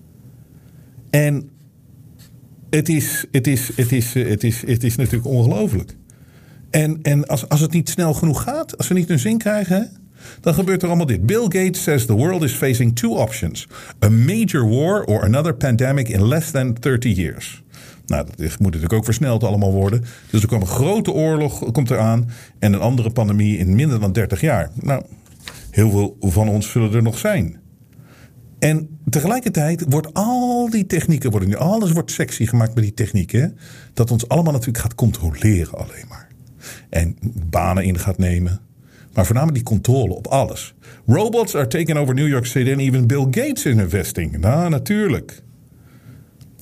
En het is, het is, het is, het is, het is natuurlijk ongelooflijk. En, en als, als het niet snel genoeg gaat, als we niet een zin krijgen, hè, dan gebeurt er allemaal dit. Bill Gates says the world is facing two options. A major war or another pandemic in less than thirty years. Nou, dat moet natuurlijk ook versneld allemaal worden. Dus er komt een grote oorlog komt eraan en een andere pandemie in minder dan dertig jaar. Nou, heel veel van ons zullen er nog zijn. En tegelijkertijd wordt al die technieken, worden nu, alles wordt sexy gemaakt met die technieken. Hè? Dat ons allemaal natuurlijk gaat controleren alleen maar. En banen in gaat nemen. Maar voornamelijk die controle op alles. Robots are taking over New York City and even Bill Gates is investing. Nou, natuurlijk.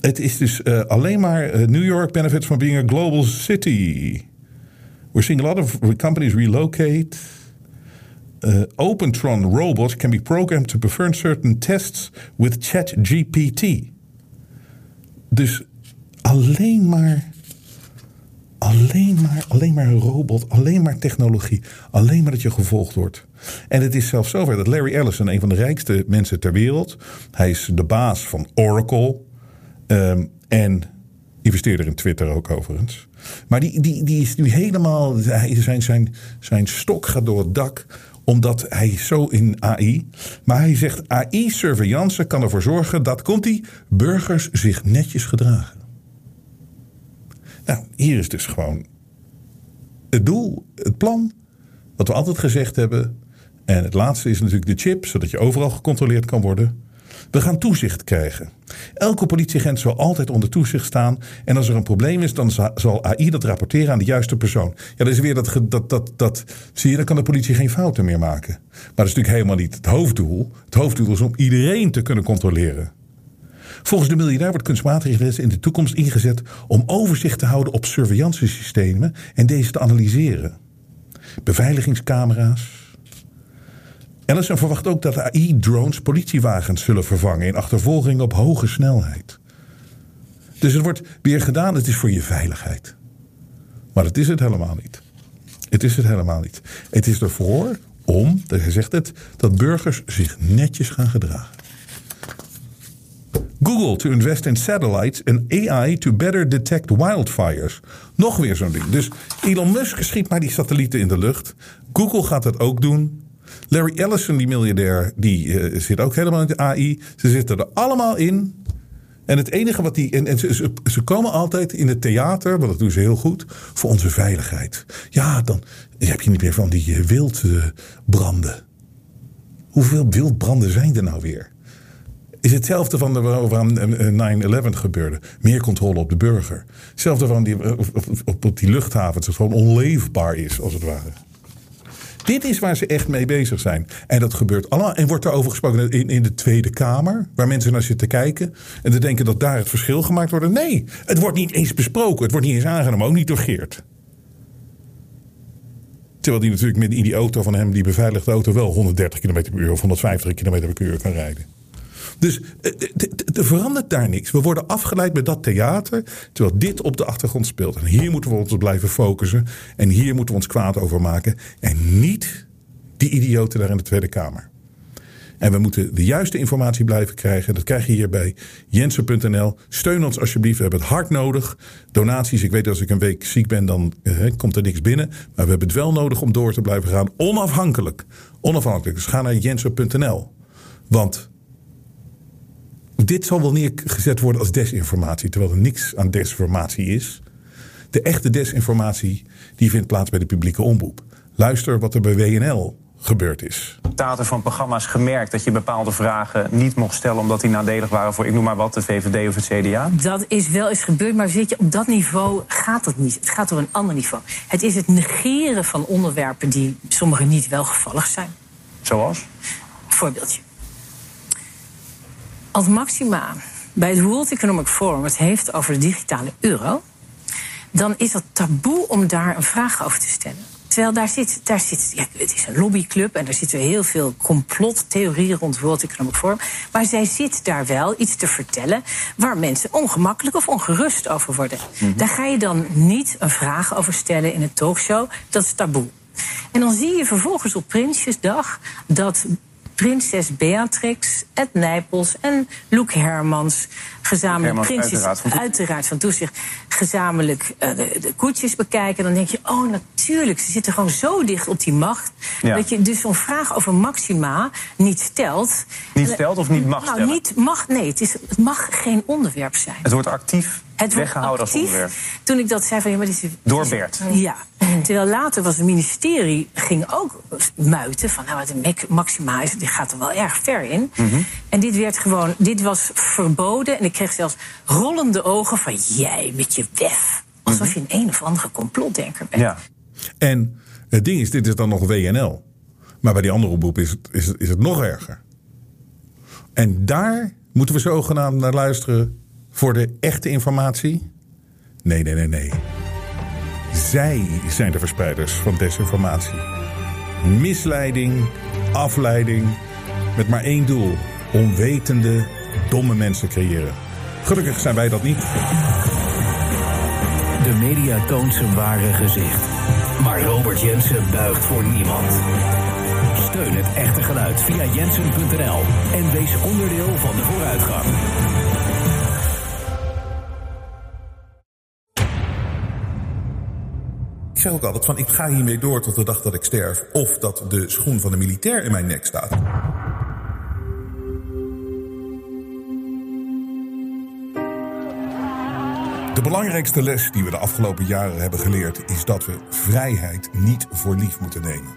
het is dus uh, alleen maar uh, New York benefits from being a global city. We're seeing a lot of companies relocate. Uh, Opentron robots can be programmed to perform certain tests with ChatGPT. Dus alleen maar, alleen maar, alleen maar een robot, alleen maar technologie, alleen maar dat je gevolgd wordt. En het is zelfs zover dat Larry Ellison, een van de rijkste mensen ter wereld, hij is de baas van Oracle um, en investeerder in Twitter ook overigens. Maar die, die, die is nu helemaal, zijn, zijn, zijn stok gaat door het dak, omdat hij zo in A I. Maar hij zegt A I-surveillance kan ervoor zorgen dat, komt die, burgers zich netjes gedragen. Nou, hier is dus gewoon het doel, het plan, wat we altijd gezegd hebben. En het laatste is natuurlijk de chip, zodat je overal gecontroleerd kan worden. We gaan toezicht krijgen. Elke politieagent zal altijd onder toezicht staan. En als er een probleem is, dan zal A I dat rapporteren aan de juiste persoon. Ja, dat is weer dat, dat, dat, dat zie je, dan kan de politie geen fouten meer maken. Maar dat is natuurlijk helemaal niet het hoofddoel. Het hoofddoel is om iedereen te kunnen controleren. Volgens de miljardair wordt kunstmatige intelligentie in de toekomst ingezet om overzicht te houden op surveillancesystemen en deze te analyseren. Beveiligingscamera's. Ellison verwacht ook dat A I-drones politiewagens zullen vervangen in achtervolging op hoge snelheid. Dus het wordt weer gedaan, het is voor je veiligheid. Maar dat is het helemaal niet. Het is het helemaal niet. Het is ervoor om, hij zegt het, dat burgers zich netjes gaan gedragen. Google to invest in satellites and A I to better detect wildfires. Nog weer zo'n ding. Dus Elon Musk schiet maar die satellieten in de lucht. Google gaat dat ook doen. Larry Ellison, die miljardair, die uh, zit ook helemaal in de A I. Ze zitten er allemaal in. En het enige wat die. En, en ze, ze, ze komen altijd in het theater, want dat doen ze heel goed, voor onze veiligheid. Ja, dan heb je niet meer van die uh, wildbranden. Uh, Hoeveel wildbranden zijn er nou weer? Is hetzelfde van de, waarom nine eleven gebeurde. Meer controle op de burger. Hetzelfde van die, op, op, op die luchthaven. Dat het gewoon onleefbaar is, als het ware. Dit is waar ze echt mee bezig zijn. En dat gebeurt allemaal. En wordt daarover gesproken in, in de Tweede Kamer. Waar mensen naar zitten kijken. En te denken dat daar het verschil gemaakt wordt. Nee, het wordt niet eens besproken. Het wordt niet eens aangenomen. Ook niet door Geert. Terwijl die natuurlijk met in die auto van hem, die beveiligde auto, wel honderddertig kilometer per uur of honderdvijftig kilometer per uur kan rijden. Dus er verandert daar niks. We worden afgeleid met dat theater, terwijl dit op de achtergrond speelt. En hier moeten we ons op blijven focussen. En hier moeten we ons kwaad over maken. En niet die idioten daar in de Tweede Kamer. En we moeten de juiste informatie blijven krijgen. Dat krijg je hier bij Jensen punt n l. Steun ons alsjeblieft. We hebben het hard nodig. Donaties. Ik weet dat als ik een week ziek ben, dan eh, komt er niks binnen. Maar we hebben het wel nodig om door te blijven gaan. Onafhankelijk. Onafhankelijk. Dus ga naar Jensen punt n l. Want dit zal wel neergezet worden als desinformatie, terwijl er niks aan desinformatie is. De echte desinformatie die vindt plaats bij de publieke omroep. Luister wat er bij W N L gebeurd is. Dictator van programma's gemerkt dat je bepaalde vragen niet mocht stellen omdat die nadelig waren voor, ik noem maar wat, de V V D of het C D A? Dat is wel eens gebeurd, maar weet je, op dat niveau gaat het niet. Het gaat door een ander niveau. Het is het negeren van onderwerpen die sommigen niet welgevallig zijn. Zoals? Voorbeeldje. Als Maxima bij het World Economic Forum het heeft over de digitale euro, dan is dat taboe om daar een vraag over te stellen. Terwijl daar zit, daar zit ja, het is een lobbyclub en daar zitten heel veel complottheorieën rond het World Economic Forum. Maar zij zit daar wel iets te vertellen waar mensen ongemakkelijk of ongerust over worden. Mm-hmm. Daar ga je dan niet een vraag over stellen in een talkshow. Dat is taboe. En dan zie je vervolgens op Prinsjesdag dat prinses Beatrix, Ed Nijpels en Loek Hermans gezamenlijk Hermans, prinsjes, uiteraard, van uiteraard van toezicht, gezamenlijk uh, de, de koetjes bekijken. Dan denk je, oh natuurlijk, ze zitten gewoon zo dicht op die macht, ja, dat je dus zo'n vraag over Maxima niet stelt. Niet stelt of niet mag nou, stellen? Niet mag, nee, het, is, het mag geen onderwerp zijn. Het wordt actief het weggehouden wordt actief, als onderwerp. Toen ik dat zei van ja, maar dit is door Bert. Ja. Terwijl later was het ministerie ging ook muiten van nou, wat Maxima is, die gaat er wel erg ver in. Mm-hmm. En dit werd gewoon, dit was verboden. En ik kreeg zelfs rollende ogen van jij met je wef. Alsof je een een of andere complotdenker bent. Ja. En het ding is, dit is dan nog W N L. Maar bij die andere omroep is het, is het, is het nog erger. En daar moeten we zogenaamd naar luisteren voor de echte informatie? Nee, nee, nee, nee. Zij zijn de verspreiders van desinformatie. Misleiding, afleiding, met maar één doel. Onwetende, domme mensen creëren. Gelukkig zijn wij dat niet. De media toont zijn ware gezicht. Maar Robert Jensen buigt voor niemand. Steun het echte geluid via jensen punt n l en wees onderdeel van de vooruitgang. Ik zeg ook altijd van, ik ga hiermee door tot de dag dat ik sterf. Of dat de schoen van de militair in mijn nek staat. De belangrijkste les die we de afgelopen jaren hebben geleerd is dat we vrijheid niet voor lief moeten nemen.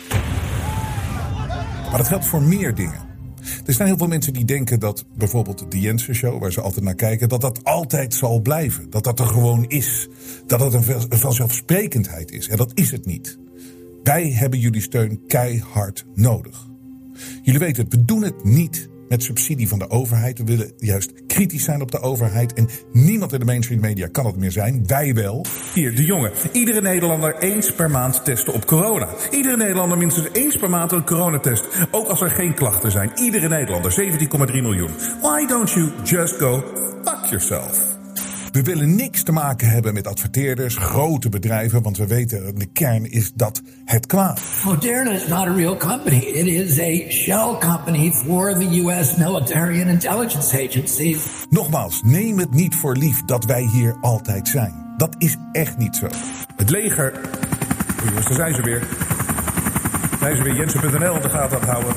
Maar dat geldt voor meer dingen. Er zijn heel veel mensen die denken dat bijvoorbeeld de Jensen Show, waar ze altijd naar kijken, dat dat altijd zal blijven. Dat dat er gewoon is. Dat dat een vanzelfsprekendheid is. En dat is het niet. Wij hebben jullie steun keihard nodig. Jullie weten het, we doen het niet met subsidie van de overheid. We willen juist kritisch zijn op de overheid. En niemand in de mainstream media kan het meer zijn. Wij wel. Hier, de jongen. Iedere Nederlander eens per maand testen op corona. Iedere Nederlander minstens eens per maand een coronatest. Ook als er geen klachten zijn. Iedere Nederlander, zeventien komma drie miljoen. Why don't you just go fuck yourself? We willen niks te maken hebben met adverteerders, grote bedrijven, want we weten, de kern is dat het kwaad. Moderna is not a real company. It is a shell company for the U S military and intelligence agencies. Nogmaals, neem het niet voor lief dat wij hier altijd zijn. Dat is echt niet zo. Het leger. O jongens, daar zijn ze weer. Zijn ze weer jensen punt n l in de gaten aan het houden.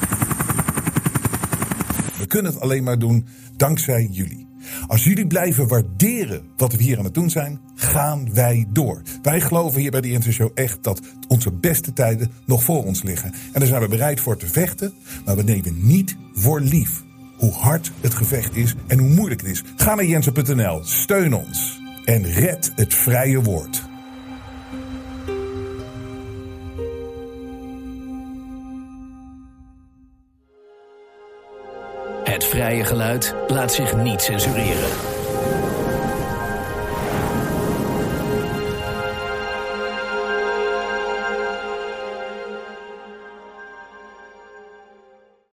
We kunnen het alleen maar doen dankzij jullie. Als jullie blijven waarderen wat we hier aan het doen zijn, gaan wij door. Wij geloven hier bij de Jensen Show echt dat onze beste tijden nog voor ons liggen. En daar zijn we bereid voor te vechten, maar we nemen niet voor lief hoe hard het gevecht is en hoe moeilijk het is. Ga naar jensen punt n l, steun ons en red het vrije woord. Het vrije geluid laat zich niet censureren.